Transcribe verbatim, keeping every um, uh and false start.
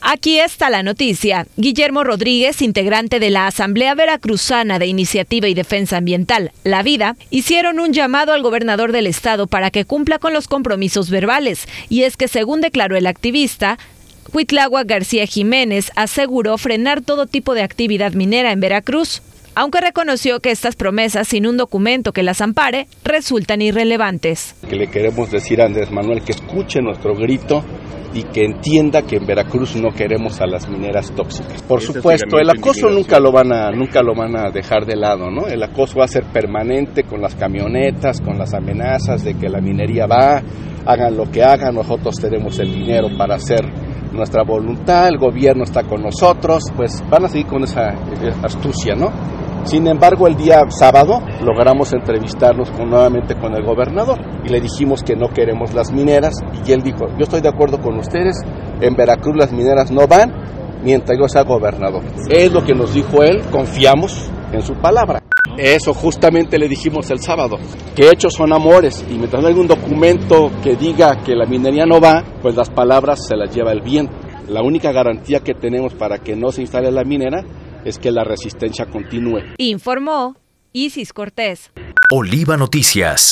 Aquí está la noticia. Guillermo Rodríguez, integrante de la Asamblea Veracruzana de Iniciativa y Defensa Ambiental, La Vida, hicieron un llamado al gobernador del estado para que cumpla con los compromisos verbales. Y es que, según declaró el activista, Cuitláhuac García Jiménez aseguró frenar todo tipo de actividad minera en Veracruz, aunque reconoció que estas promesas, sin un documento que las ampare, resultan irrelevantes. Que le queremos decir a Andrés Manuel que escuche nuestro grito y que entienda que en Veracruz no queremos a las mineras tóxicas. Por supuesto, el acoso nunca lo van a nunca lo van a dejar de lado, ¿no? El acoso va a ser permanente con las camionetas, con las amenazas de que la minería va, hagan lo que hagan, nosotros tenemos el dinero para hacer nuestra voluntad, el gobierno está con nosotros, pues van a seguir con esa astucia, ¿no? Sin embargo, el día sábado logramos entrevistarnos con, nuevamente con el gobernador y le dijimos que no queremos las mineras y él dijo, yo estoy de acuerdo con ustedes, en Veracruz las mineras no van mientras yo sea gobernador. Es lo que nos dijo él, confiamos en su palabra. Eso justamente le dijimos el sábado, que hechos son amores y mientras no hay un documento que diga que la minería no va, pues las palabras se las lleva el viento. La única garantía que tenemos para que no se instale la minera es que la resistencia continúe. Informó Isis Cortés. Oliva Noticias.